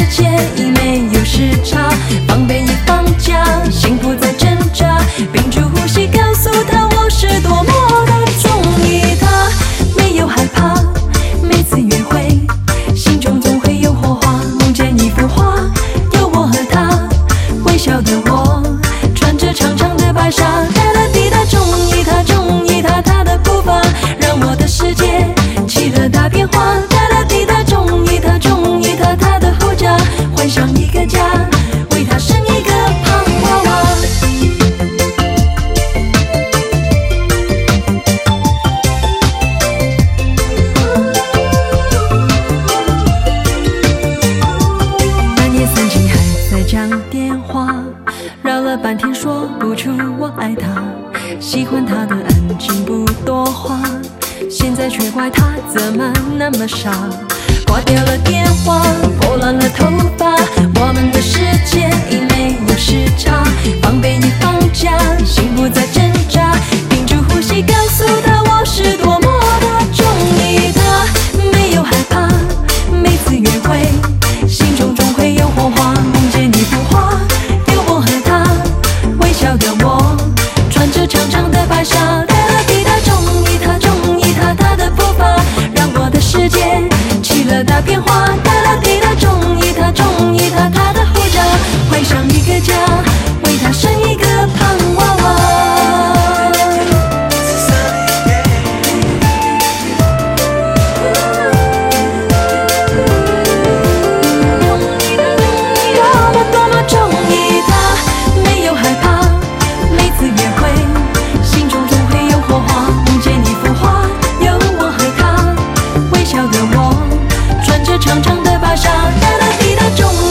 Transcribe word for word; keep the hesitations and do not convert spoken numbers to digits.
界已没有时差，防备已放假，幸福在挣扎，屏住呼吸告诉他我是多么的中意他，没有害怕，每次约会心中总会有火花，梦见一幅画，有我和他，微笑的我穿着长长的白纱，哒哒滴答，中意他，中意他，他的步伐让我的世界起了大变化，哒哒滴答，中意他，中意他，他的后家换上一个家，为他生一个胖娃娃。半夜三更还在讲电话，绕了半天说不出我爱他，喜欢他的安静不多话，现在却怪他怎么那么傻，挂掉了电话，拨乱了头发，我们的世界已没有时差，防备已放假，幸福在挣扎，屏住呼吸告诉他我是多么的中意他，没有害怕，每次约会心中总会有火花，梦见一幅画，有我和他，微笑的我穿着长长的白纱，哒哒滴答，中意他，中意他，他的步伐让我的世界起了大变化，哒哒滴答，中意他，中意他，他的护照换上一个家，为他生一个胖娃娃。长长的芭莎，哒哒滴答，中